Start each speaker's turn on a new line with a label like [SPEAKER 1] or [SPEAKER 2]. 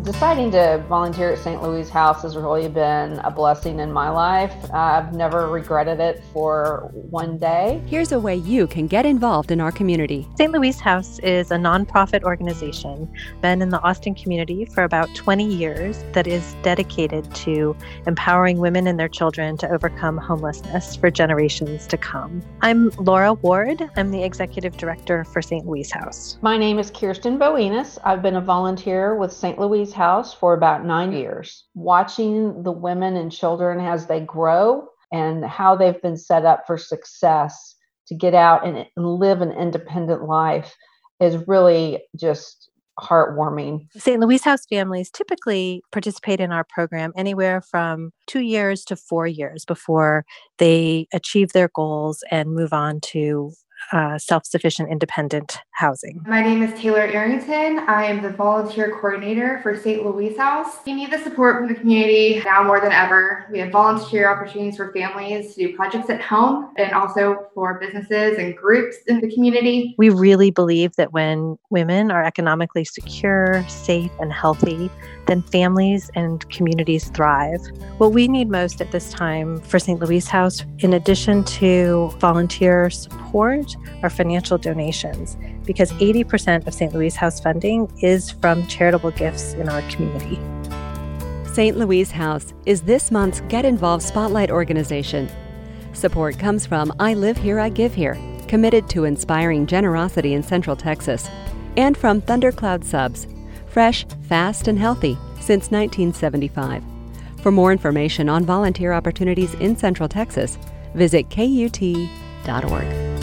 [SPEAKER 1] Deciding to volunteer at St. Louis House has really been a blessing in my life. I've never regretted it for one day.
[SPEAKER 2] Here's a way you can get involved in our community.
[SPEAKER 3] St. Louis House is a nonprofit organization, been in the Austin community for about 20 years, that is dedicated to empowering women and their children to overcome homelessness for generations to come. I'm Laura Ward. I'm the executive director for St. Louis House.
[SPEAKER 1] My name is Kirsten Boenis. I've been a volunteer with St. Louis House for about 9 years. Watching the women and children as they grow and how they've been set up for success to get out and live an independent life is really just heartwarming.
[SPEAKER 3] St. Louis House families typically participate in our program anywhere from 2 years to 4 years before they achieve their goals and move on to self-sufficient, independent housing.
[SPEAKER 4] My name is Taylor Arrington. I am the volunteer coordinator for St. Louis House. We need the support from the community now more than ever. We have volunteer opportunities for families to do projects at home and also for businesses and groups in the community.
[SPEAKER 3] We really believe that when women are economically secure, safe, and healthy, then families and communities thrive. What we need most at this time for St. Louis House, in addition to volunteer support, are financial donations, because 80% of St. Louis House funding is from charitable gifts in our community.
[SPEAKER 2] St. Louis House is this month's Get Involved Spotlight organization. Support comes from I Live Here, I Give Here, committed to inspiring generosity in Central Texas, and from Thundercloud Subs, fresh, fast, and healthy since 1975. For more information on volunteer opportunities in Central Texas, visit KUT.org.